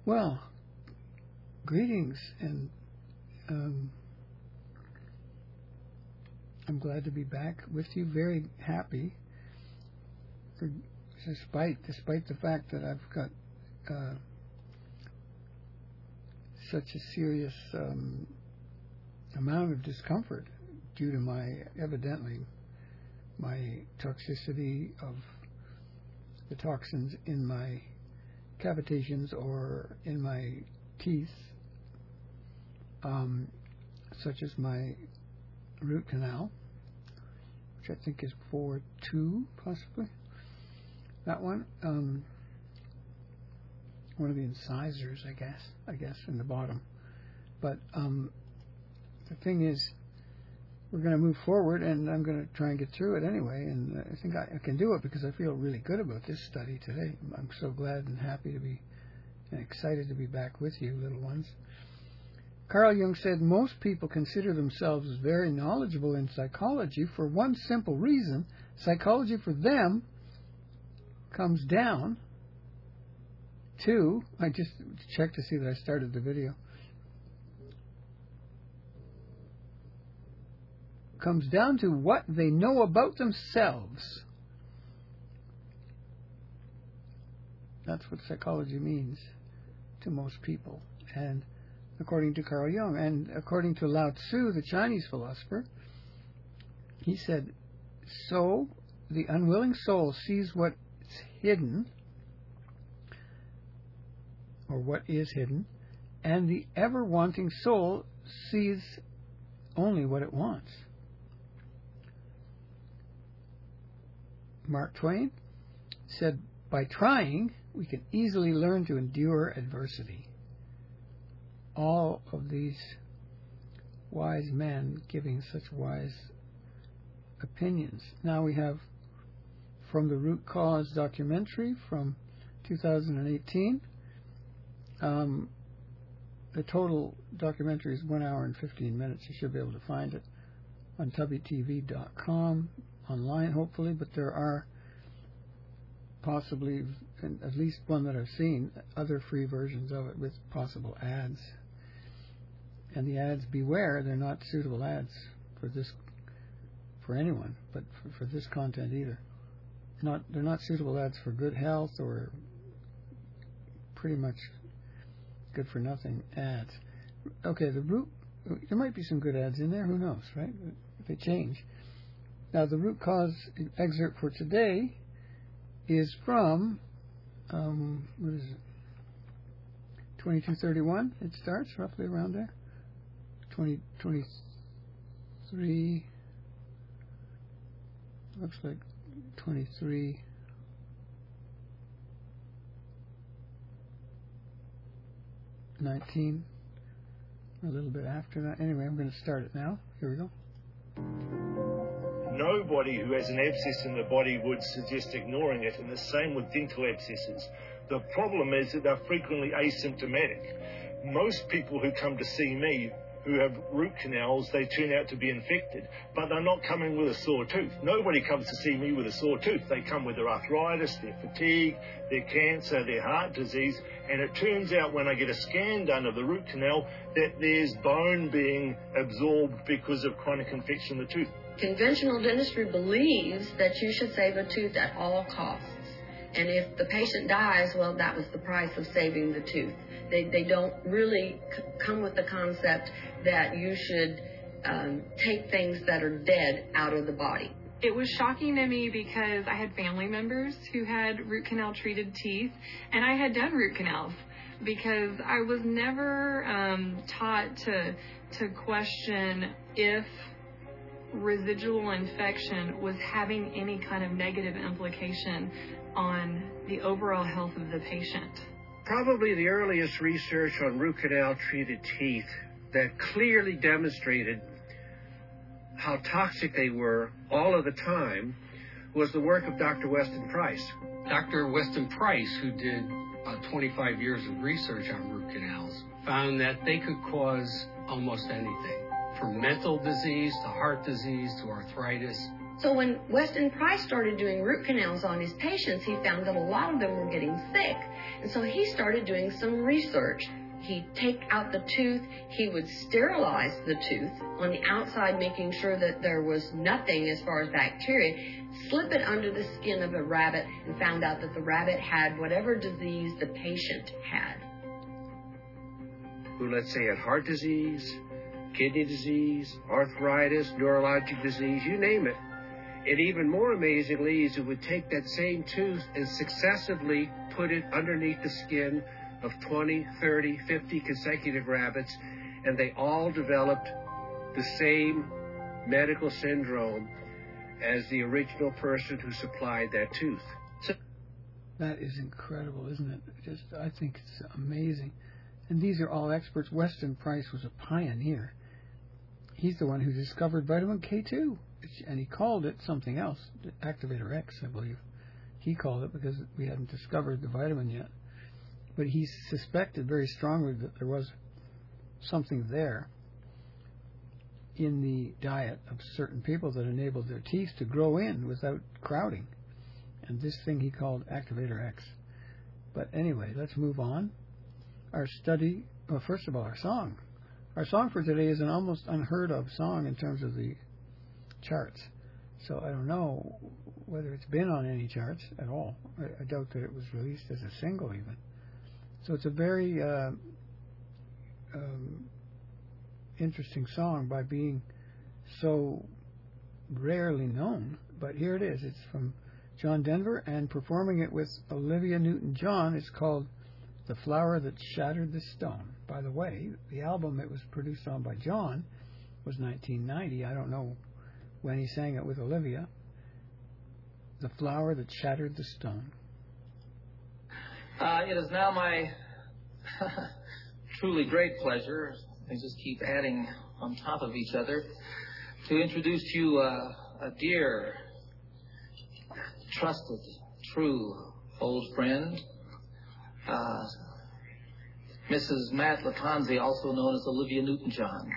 Well, greetings, and I'm glad to be back with you. Very happy, despite the fact that I've got such a serious amount of discomfort due to my toxicity of the toxins in my cavitations or in my teeth, such as my root canal, which I think is 4-2, possibly. That one. One of the incisors, I guess, in the bottom. But the thing is, we're going to move forward, and I'm going to try and get through it anyway, and I think I can do it because I feel really good about this study today. I'm so glad and happy to be and excited to be back with you, little ones. Carl Jung said, most people consider themselves very knowledgeable in psychology for one simple reason. Psychology for them comes down to, I just checked to see that I started the video, comes down to what they know about themselves. That's what psychology means to most people. And according to Carl Jung, and according to Lao Tzu, the Chinese philosopher, he said, so the unwilling soul sees what's hidden, or what is hidden, and the ever-wanting soul sees only what it wants. Mark Twain said, by trying, we can easily learn to endure adversity. All of these wise men giving such wise opinions. Now we have from the Root Cause documentary from 2018. The total documentary is 1 hour and 15 minutes. You should be able to find it on tubbytv.com, online hopefully, but there are possibly, at least one that I've seen, other free versions of it with possible ads. And the ads, beware, they're not suitable ads for anyone, but for this content either. They're not suitable ads for good health or pretty much good for nothing ads. Okay, there might be some good ads in there, who knows, right? If they change. Now, the Root Cause excerpt for today is from, what is it, 2231, it starts roughly around there. 23, looks like 23. $19, a little bit after that. Anyway, I'm going to start it now. Here we go. Nobody who has an abscess in the body would suggest ignoring it, and the same with dental abscesses. The problem is that they're frequently asymptomatic. Most people who come to see me who have root canals, they turn out to be infected, but they're not coming with a sore tooth. Nobody comes to see me with a sore tooth. They come with their arthritis, their fatigue, their cancer, their heart disease, and it turns out when I get a scan done of the root canal that there's bone being absorbed because of chronic infection of the tooth. Conventional dentistry believes that you should save a tooth at all costs. And if the patient dies, well, that was the price of saving the tooth. They don't really come with the concept that you should take things that are dead out of the body. It was shocking to me because I had family members who had root canal treated teeth, and I had done root canals because I was never taught to question if residual infection was having any kind of negative implication on the overall health of the patient. Probably the earliest research on root canal treated teeth that clearly demonstrated how toxic they were all of the time was the work of Dr. Weston Price. Dr. Weston Price, who did 25 years of research on root canals, found that they could cause almost anything, from mental disease to heart disease to arthritis So when Weston Price started doing root canals on his patients, he found that a lot of them were getting sick. And so he started doing some research. He'd take out the tooth, he would sterilize the tooth on the outside, making sure that there was nothing as far as bacteria, slip it under the skin of a rabbit, and found out that the rabbit had whatever disease the patient had. Who, let's say, had heart disease, kidney disease, arthritis, neurologic disease, you name it. And even more amazingly is it would take that same tooth and successively put it underneath the skin of 20, 30, 50 consecutive rabbits, and they all developed the same medical syndrome as the original person who supplied that tooth. That is incredible, isn't it? I think it's amazing. And these are all experts. Weston Price was a pioneer. He's the one who discovered vitamin K2, and he called it something else, Activator X, I believe. He called it because we hadn't discovered the vitamin yet. But he suspected very strongly that there was something there in the diet of certain people that enabled their teeth to grow in without crowding. And this thing he called Activator X. But anyway, let's move on. Our study, well, first of all, our song. Our song for today is an almost unheard of song in terms of the charts. So I don't know whether it's been on any charts at all. I doubt that it was released as a single even. So it's a very interesting song by being so rarely known. But here it is. It's from John Denver, and performing it with Olivia Newton-John is called The Flower That Shattered the Stone. By the way, the album it was produced on by John was 1990. I don't know when he sang it with Olivia. The Flower That Shattered the Stone. It is now my truly great pleasure, they just keep adding on top of each other, to introduce to you a dear, trusted, true old friend, Mrs. Matt Latanzi, also known as Olivia Newton-John.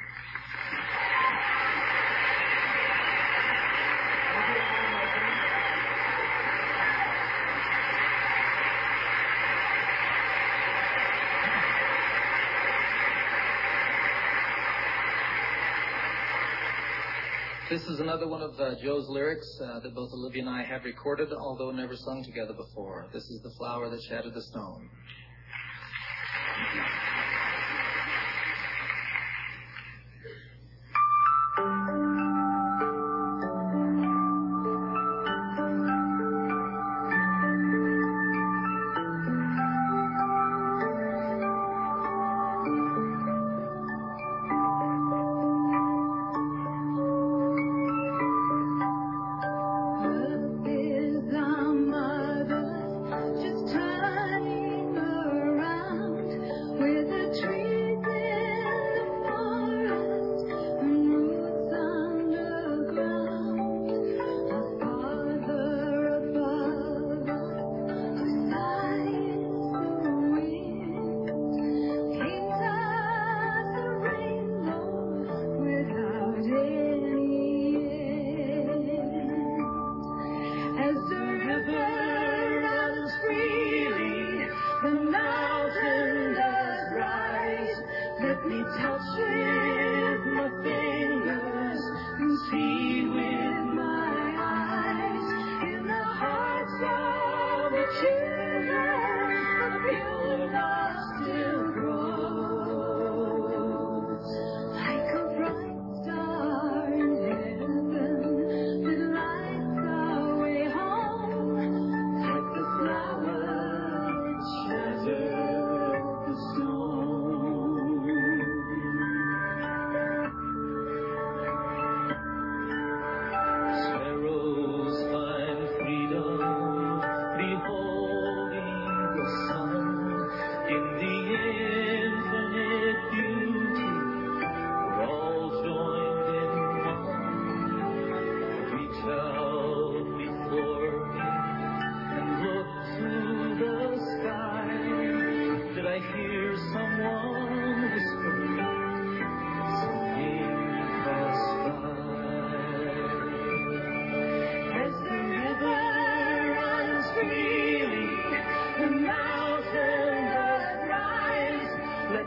This is another one of Joe's lyrics that both Olivia and I have recorded, although never sung together before. This is The Flower That Shattered the Stone.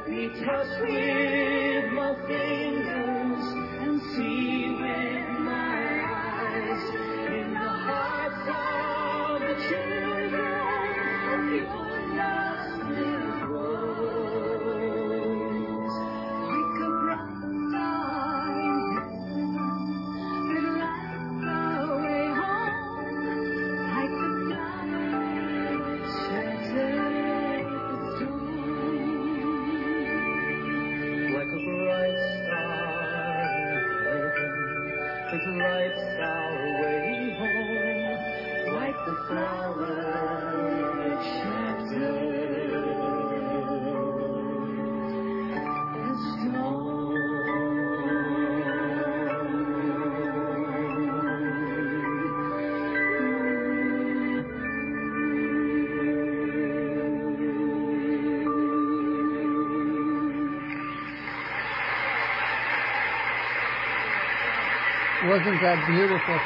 me touch with my fingers and see with my eyes in the hearts of the children of your love's little rose. Like a bright star in heaven that lights the way home, like the flight sheltered the storm. Like a bright star in heaven that lights our way home, like the flower that sheltered the storm. Wasn't that beautiful?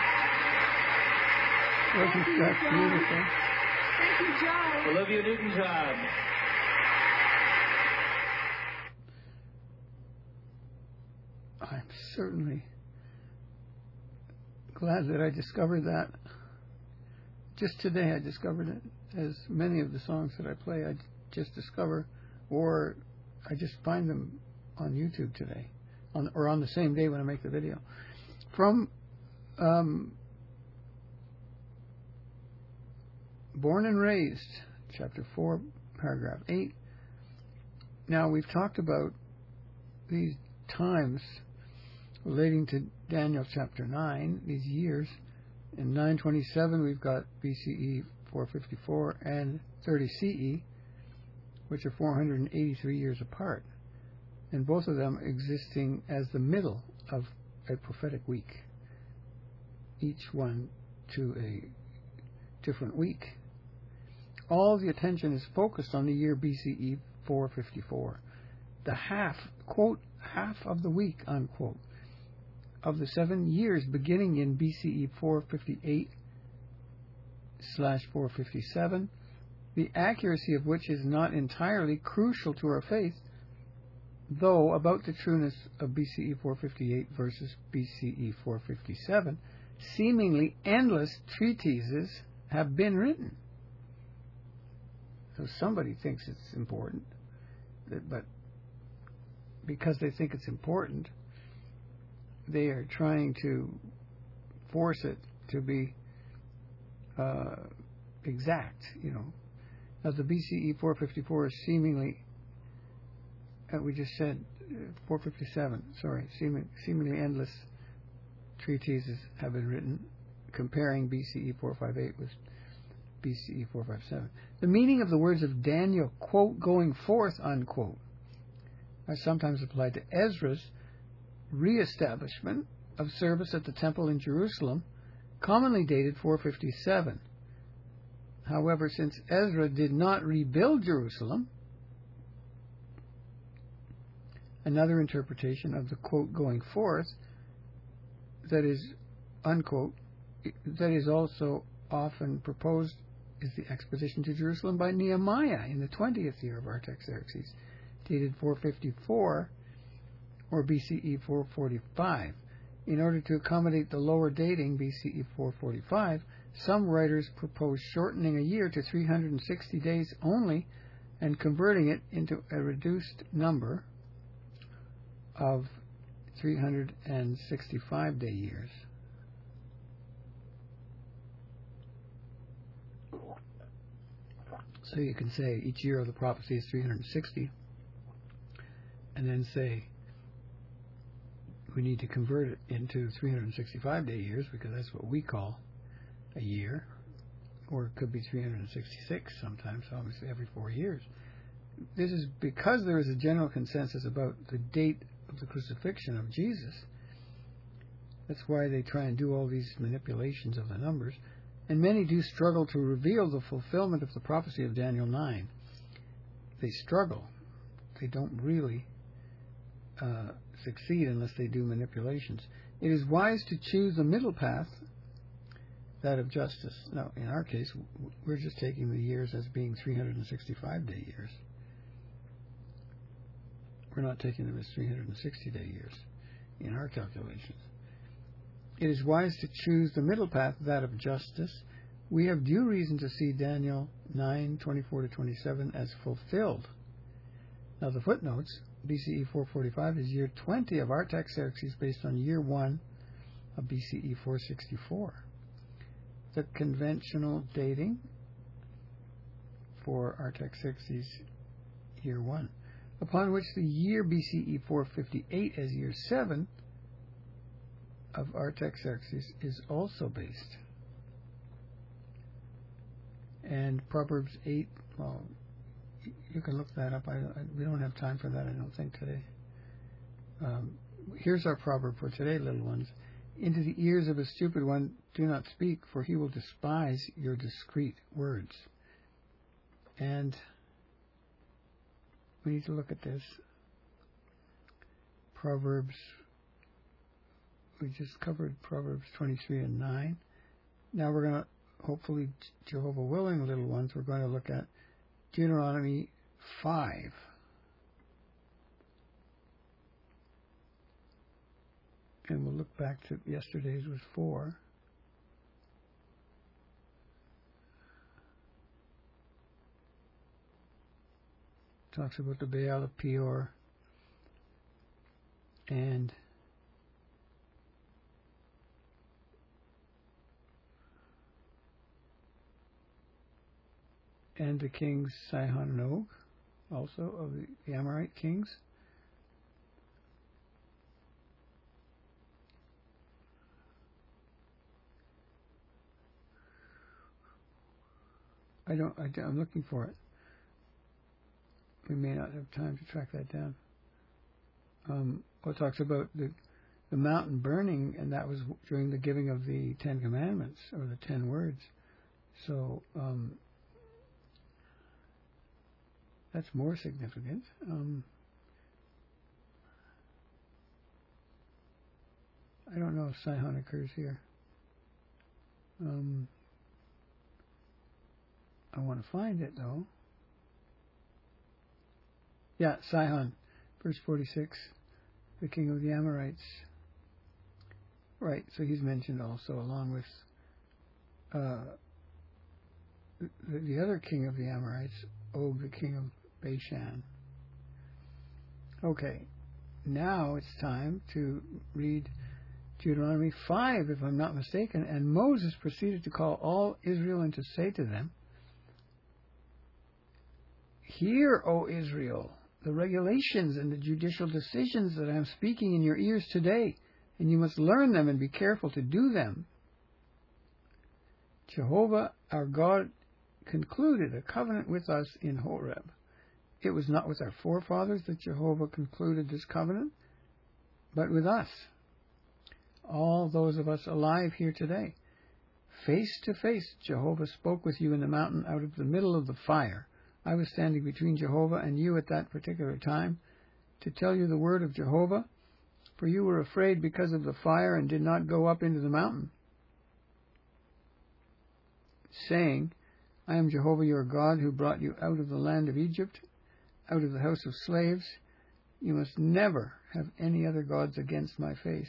Wasn't that beautiful? Thank you, Joe. Olivia Newton-John. I'm certainly glad that I discovered that. Just today I discovered it, as many of the songs that I play I just discover, or I just find them on YouTube today, or on the same day when I make the video. From Born and Raised, chapter 4, paragraph 8. Now, we've talked about these times relating to Daniel chapter 9, these years. In 927, we've got BCE 454 and 30 CE, which are 483 years apart, and both of them existing as the middle of a prophetic week, each one to a different week. All the attention is focused on the year BCE 454, the half, quote, half of the week, unquote, of the 7 years beginning in BCE 458/457, the accuracy of which is not entirely crucial to our faith, though about the trueness of BCE 458 versus BCE 457, seemingly endless treatises have been written. So somebody thinks it's important, but because they think it's important, they are trying to force it to be exact, you know. Now the BCE 454 is seemingly, we just said 457, sorry, seemingly endless treatises have been written, comparing BCE 458 with BCE 457. The meaning of the words of Daniel, quote, going forth, unquote, are sometimes applied to Ezra's re-establishment of service at the temple in Jerusalem, commonly dated 457. However, since Ezra did not rebuild Jerusalem, another interpretation of the quote going forth, that is, unquote, that is also often proposed, is the expedition to Jerusalem by Nehemiah in the 20th year of Artaxerxes, dated 454 or BCE 445. In order to accommodate the lower dating, BCE 445, some writers propose shortening a year to 360 days only and converting it into a reduced number of 365-day years. So you can say each year of the prophecy is 360, and then say we need to convert it into 365-day years because that's what we call a year, or it could be 366 sometimes, obviously every 4 years. This is because there is a general consensus about the date of the crucifixion of Jesus. That's why they try and do all these manipulations of the numbers. And many do struggle to reveal the fulfillment of the prophecy of Daniel 9. They struggle. They don't really succeed unless they do manipulations. It is wise to choose the middle path, that of justice. Now, in our case, we're just taking the years as being 365-day years. We're not taking them as 360-day years in our calculations. It is wise to choose the middle path, that of justice. We have due reason to see Daniel 9:24-27 as fulfilled. Now the footnotes, BCE 445 is year 20 of Artaxerxes based on year 1 of BCE 464. The conventional dating for Artaxerxes year 1, upon which the year BCE 458 as year 7 of Artaxerxes is also based. And Proverbs 8, well, you can look that up. We don't have time for that, I don't think, today. Here's our proverb for today, little ones. Into the ears of a stupid one do not speak, for he will despise your discreet words. And we need to look at this. Proverbs, we just covered Proverbs 23 and 9. Now we're going to, hopefully, Jehovah willing, little ones, we're going to look at Deuteronomy 5. And we'll look back to yesterday's was 4. Talks about the Baal of Peor and the kings Sihon and Og, also of the Amorite kings. I'm looking for it. We may not have time to track that down. It talks about the mountain burning, and that was during the giving of the 10 Commandments, or the 10 words. So, that's more significant. I don't know if Sihon occurs here. I want to find it, though. Yeah, Sihon, verse 46, the king of the Amorites. Right, so he's mentioned also along with the other king of the Amorites, Og, the king of Bashan. Okay, now it's time to read Deuteronomy 5, if I'm not mistaken. And Moses proceeded to call all Israel and to say to them, "Hear, O Israel, the regulations and the judicial decisions that I am speaking in your ears today, and you must learn them and be careful to do them. Jehovah, our God, concluded a covenant with us in Horeb. It was not with our forefathers that Jehovah concluded this covenant, but with us, all those of us alive here today. Face to face, Jehovah spoke with you in the mountain out of the middle of the fire. I was standing between Jehovah and you at that particular time to tell you the word of Jehovah, for you were afraid because of the fire and did not go up into the mountain, saying, I am Jehovah your God who brought you out of the land of Egypt, out of the house of slaves. You must never have any other gods against my face.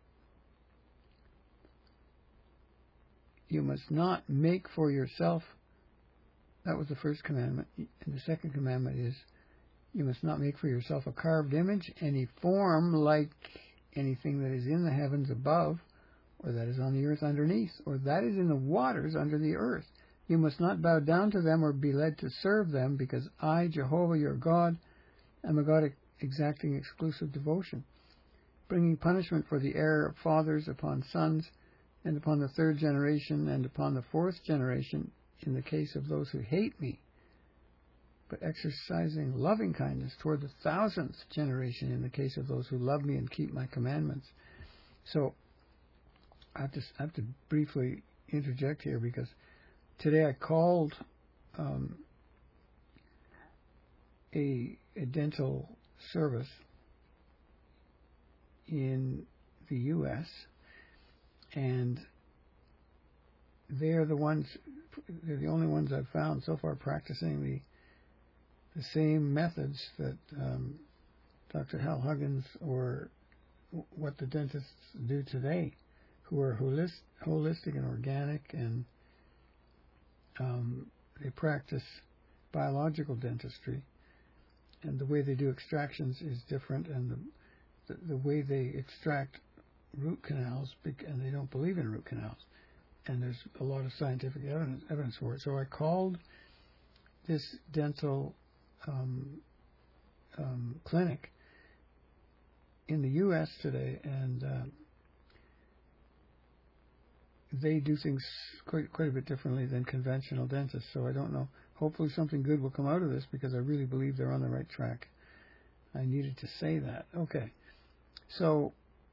You must not make for yourself." That was the first commandment. And the second commandment is, you must not make for yourself a carved image, any form like anything that is in the heavens above, or that is on the earth underneath, or that is in the waters under the earth. You must not bow down to them or be led to serve them, because I, Jehovah your God, am a God exacting exclusive devotion, bringing punishment for the error of fathers upon sons, and upon the third generation, and upon the fourth generation, in the case of those who hate me, but exercising loving kindness toward the 1,000th generation in the case of those who love me and keep my commandments. So I have to briefly interject here, because today I called a dental service in the U.S., and they're the only ones I've found so far practicing the same methods that Dr. Hal Huggins or what the dentists do today, who are holistic and organic, and they practice biological dentistry, and the way they do extractions is different, and the way they extract root canals, and they don't believe in root canals, and there's a lot of scientific evidence for it. So I called this dental clinic in the U.S. today, and they do things quite a bit differently than conventional dentists. So I don't know. Hopefully something good will come out of this, because I really believe they're on the right track. I needed to say that. Okay. So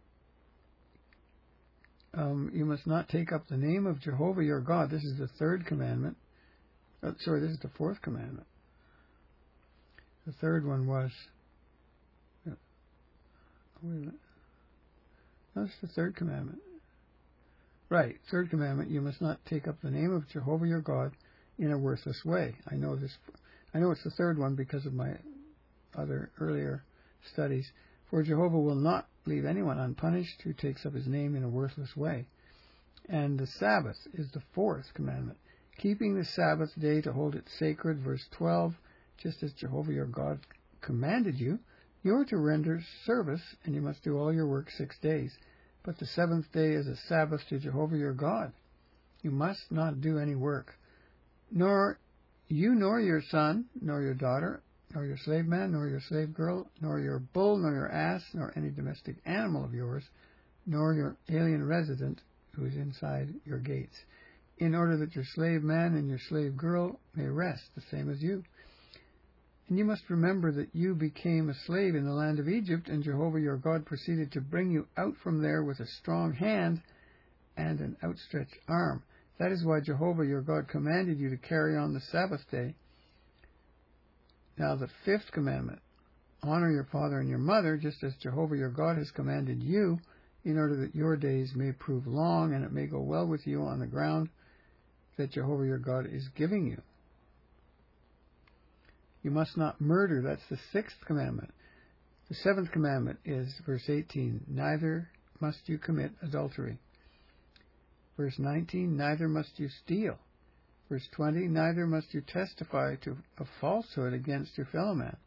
you must not take up the name of Jehovah your God. This is the third commandment. This is the fourth commandment. The third one was... wait a minute. That's the third commandment. Right, third commandment, you must not take up the name of Jehovah your God in a worthless way. I know it's the third one because of my other earlier studies. For Jehovah will not leave anyone unpunished who takes up his name in a worthless way. And the Sabbath is the fourth commandment. Keeping the Sabbath day to hold it sacred, verse 12, just as Jehovah your God commanded you, you are to render service, and you must do all your work 6 days. But the seventh day is a Sabbath to Jehovah your God. You must not do any work, nor you, nor your son, nor your daughter, nor your slave man, nor your slave girl, nor your bull, nor your ass, nor any domestic animal of yours, nor your alien resident who is inside your gates, in order that your slave man and your slave girl may rest, the same as you. And you must remember that you became a slave in the land of Egypt, and Jehovah your God proceeded to bring you out from there with a strong hand and an outstretched arm. That is why Jehovah your God commanded you to carry on the Sabbath day. Now the fifth commandment, honor your father and your mother, just as Jehovah your God has commanded you, in order that your days may prove long and it may go well with you on the ground that Jehovah your God is giving you. You must not murder. That's the sixth commandment. The seventh commandment is verse 18. Neither must you commit adultery. Verse 19. Neither must you steal. Verse 20. Neither must you testify to a falsehood against your fellow man.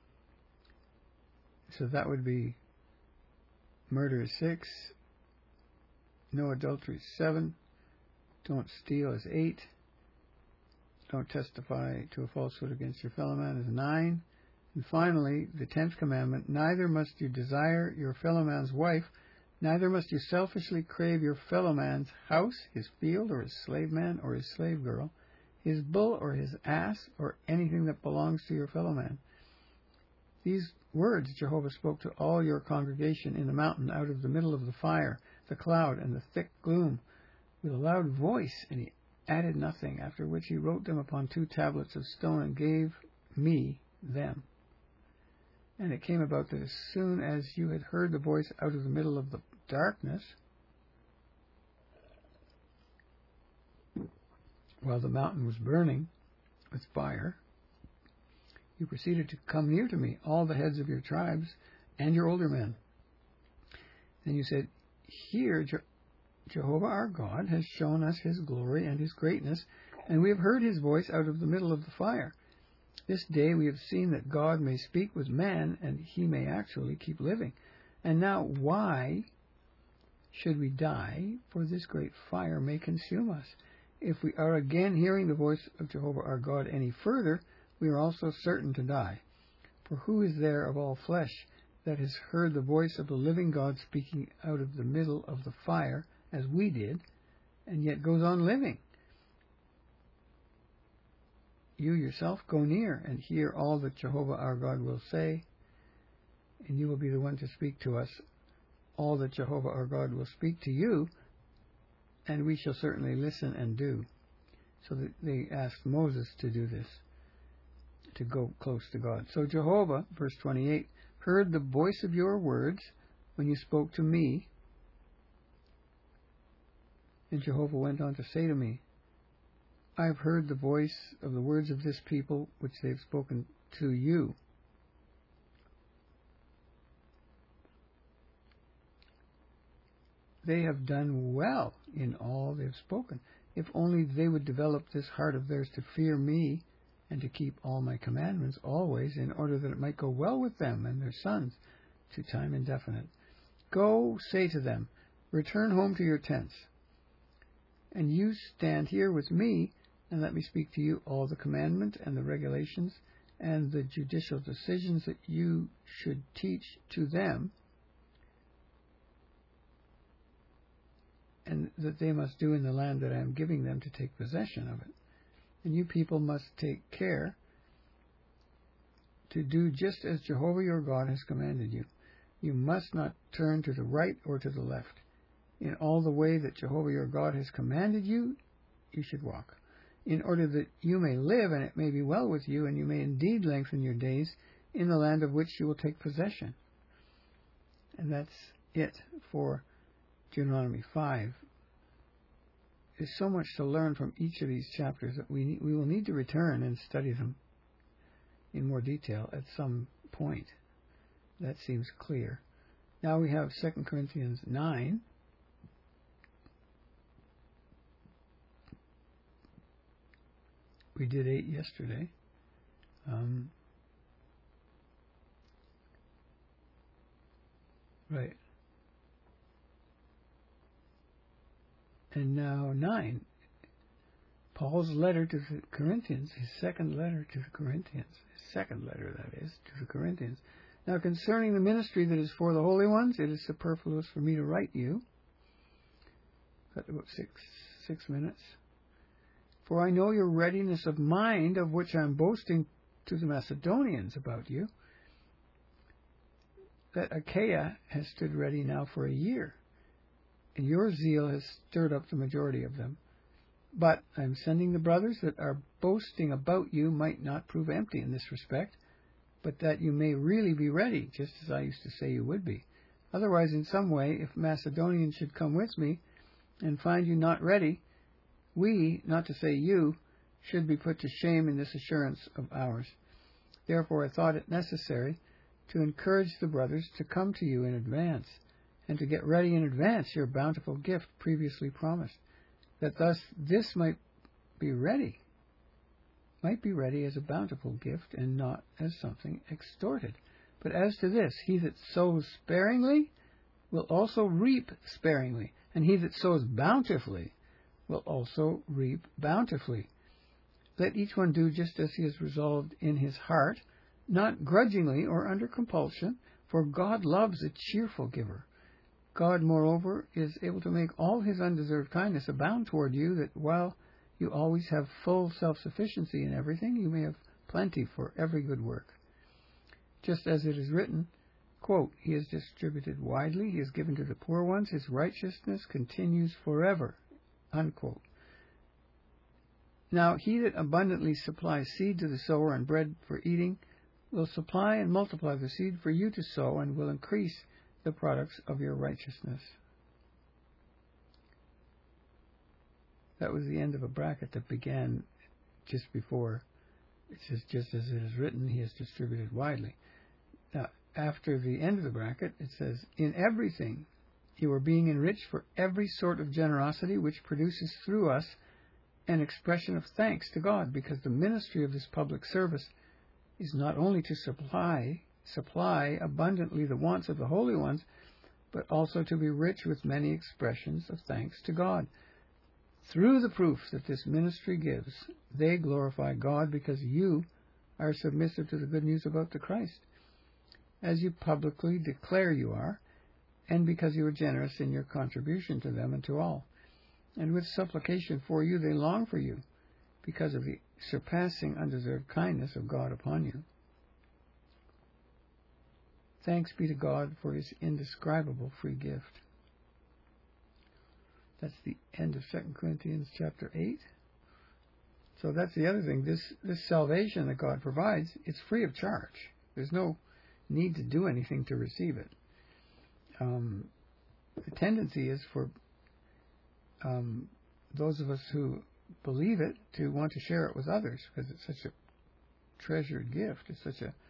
So that would be murder is 6. No adultery is 7. Don't steal is 8. Don't testify to a falsehood against your fellow man is 9. And finally, the 10th commandment, neither must you desire your fellow man's wife, neither must you selfishly crave your fellow man's house, his field, or his slave man, or his slave girl, his bull, or his ass, or anything that belongs to your fellow man. These words Jehovah spoke to all your congregation in the mountain out of the middle of the fire, the cloud, and the thick gloom, with a loud voice, and he added nothing, after which he wrote them upon 2 tablets of stone and gave me them. And it came about that as soon as you had heard the voice out of the middle of the darkness, while the mountain was burning with fire, you proceeded to come near to me, all the heads of your tribes and your older men. Then you said, here Jehovah our God has shown us his glory and his greatness, and we have heard his voice out of the middle of the fire. This day we have seen that God may speak with man, and he may actually keep living. And now why should we die? For this great fire may consume us. If we are again hearing the voice of Jehovah our God any further, we are also certain to die. For who is there of all flesh that has heard the voice of the living God speaking out of the middle of the fire, as we did, and yet goes on living? You yourself go near and hear all that Jehovah our God will say, and you will be the one to speak to us all that Jehovah our God will speak to you, and we shall certainly listen and do. So that they asked Moses to do this, to go close to God. So Jehovah, verse 28, heard the voice of your words when you spoke to me. And Jehovah went on to say to me, I have heard the voice of the words of this people which they have spoken to you. they have done well in all they have spoken. If only they would develop this heart of theirs to fear me and to keep all my commandments always, in order that it might go well with them and their sons to time indefinite. Go, say to them, return home to your tents, and you stand here with me, and let me speak to you all the commandment and the regulations and the judicial decisions that you should teach to them, and that they must do in the land that I am giving them to take possession of it. And you people must take care to do just as Jehovah your God has commanded you. You must not turn to the right or to the left. In all the way that Jehovah your God has commanded you, you should walk, in order that you may live and it may be well with you, and you may indeed lengthen your days in the land of which you will take possession. And that's it for Deuteronomy 5. There's so much to learn from each of these chapters that we will need to return and study them in more detail at some point. That seems clear. Now we have 2 Corinthians 9. We did 8 yesterday. Right. And now 9. Paul's letter to the Corinthians, his second letter to the Corinthians. His second letter, that is, to the Corinthians. Now concerning the ministry that is for the holy ones, it is superfluous for me to write you. Got about six minutes. For I know your readiness of mind, of which I am boasting to the Macedonians about you, that Achaia has stood ready now for a year, and your zeal has stirred up the majority of them. But I am sending the brothers that are boasting about you might not prove empty in this respect, but that you may really be ready, just as I used to say you would be. Otherwise, in some way, if Macedonians should come with me and find you not ready, we, not to say you, should be put to shame in this assurance of ours. Therefore I thought it necessary to encourage the brothers to come to you in advance, and to get ready in advance your bountiful gift previously promised, that thus this might be ready as a bountiful gift, and not as something extorted. But as to this, he that sows sparingly will also reap sparingly, and he that sows bountifully will also reap bountifully. Let each one do just as he has resolved in his heart, not grudgingly or under compulsion, for God loves a cheerful giver. God, moreover, is able to make all his undeserved kindness abound toward you, that while you always have full self-sufficiency in everything, you may have plenty for every good work. Just as it is written, quote, he has distributed widely, he has given to the poor ones, his righteousness continues forever, unquote. Now he that abundantly supplies seed to the sower and bread for eating will supply and multiply the seed for you to sow, and will increase the products of your righteousness. That was the end of a bracket that began just before. It says, just as it is written, he has distributed widely. Now, after the end of the bracket, it says, in everything you are being enriched for every sort of generosity, which produces through us an expression of thanks to God, because the ministry of this public service is not only to supply abundantly the wants of the holy ones, but also to be rich with many expressions of thanks to God. Through the proof that this ministry gives, they glorify God, because you are submissive to the good news about the Christ, as you publicly declare you are, and because you are generous in your contribution to them and to all. And with supplication for you, they long for you, because of the surpassing undeserved kindness of God upon you. Thanks be to God for his indescribable free gift. That's the end of 2 Corinthians chapter 8. So that's the other thing. This salvation that God provides, it's free of charge. There's no need to do anything to receive it. The tendency is for those of us who believe it to want to share it with others, because it's such a treasured gift. It's such a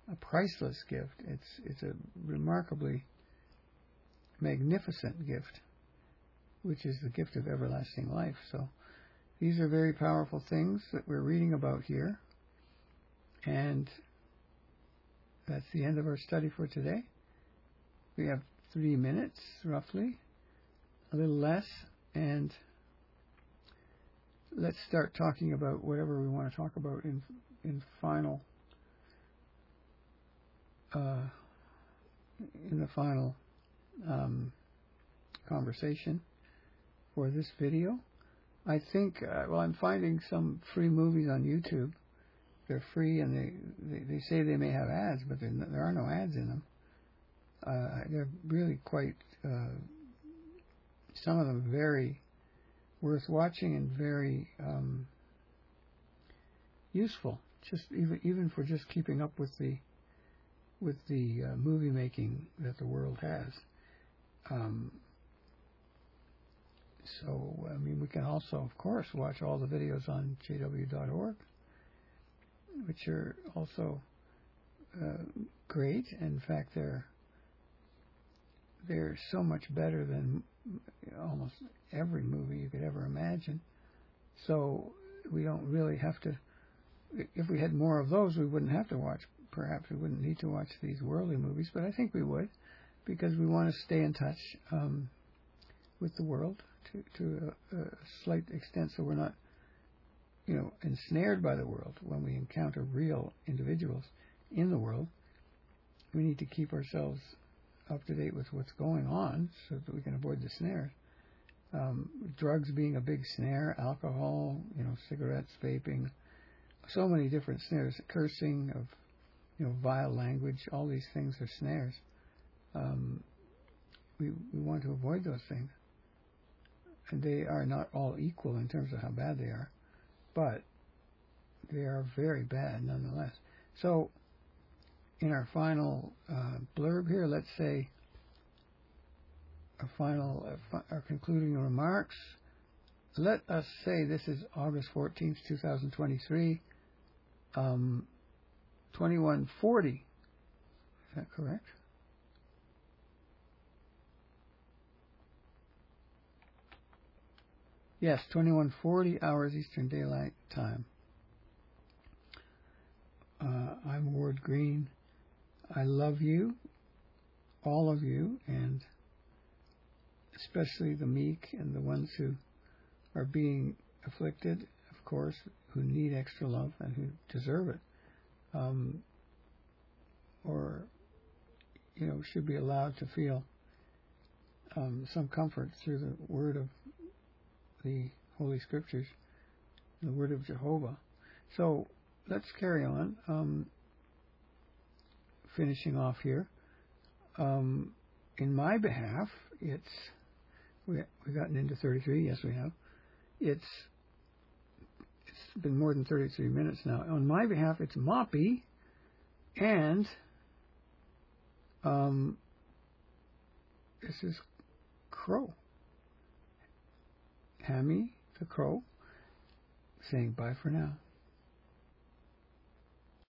priceless gift. It's a remarkably magnificent gift. which is the gift of everlasting life. So these are very powerful things that we're reading about here. And that's the end of our study for today. We have 3 minutes, roughly, a little less, and let's start talking about whatever we want to talk about in final in the final conversation for this video. I think, I'm finding some free movies on YouTube. They're free, and they say they may have ads, but there are no ads in them. They're really quite, some of them very worth watching and very useful. Just even for just keeping up with the movie making that the world has. So, I mean, we can also, of course, watch all the videos on jw.org, which are also great. In fact, they're so much better than almost every movie you could ever imagine. So we don't really have to. If we had more of those, we wouldn't have to watch. Perhaps we wouldn't need to watch these worldly movies, but I think we would, because we want to stay in touch with the world to a slight extent, so we're not, ensnared by the world. When we encounter real individuals in the world, we need to keep ourselves up to date with what's going on so that we can avoid the snares. Drugs being a big snare, alcohol, cigarettes, vaping, so many different snares, cursing, of vile language, all these things are snares. We want to avoid those things. And they are not all equal in terms of how bad they are, but they are very bad nonetheless. So, in our final blurb here, let's say our concluding remarks. Let us say this is August 14th, 2023, 2140. Is that correct? Yes, 2140 hours Eastern Daylight Time. I'm Ward Green. I love you, all of you, and especially the meek and the ones who are being afflicted, of course, who need extra love and who deserve it, or should be allowed to feel some comfort through the word of the Holy Scriptures, the word of Jehovah. So let's carry on. Finishing off here. In my behalf, we've gotten into 33. Yes, we have. It's been more than 33 minutes now. On my behalf, it's Moppy and this is Crow. Hammy the Crow saying bye for now.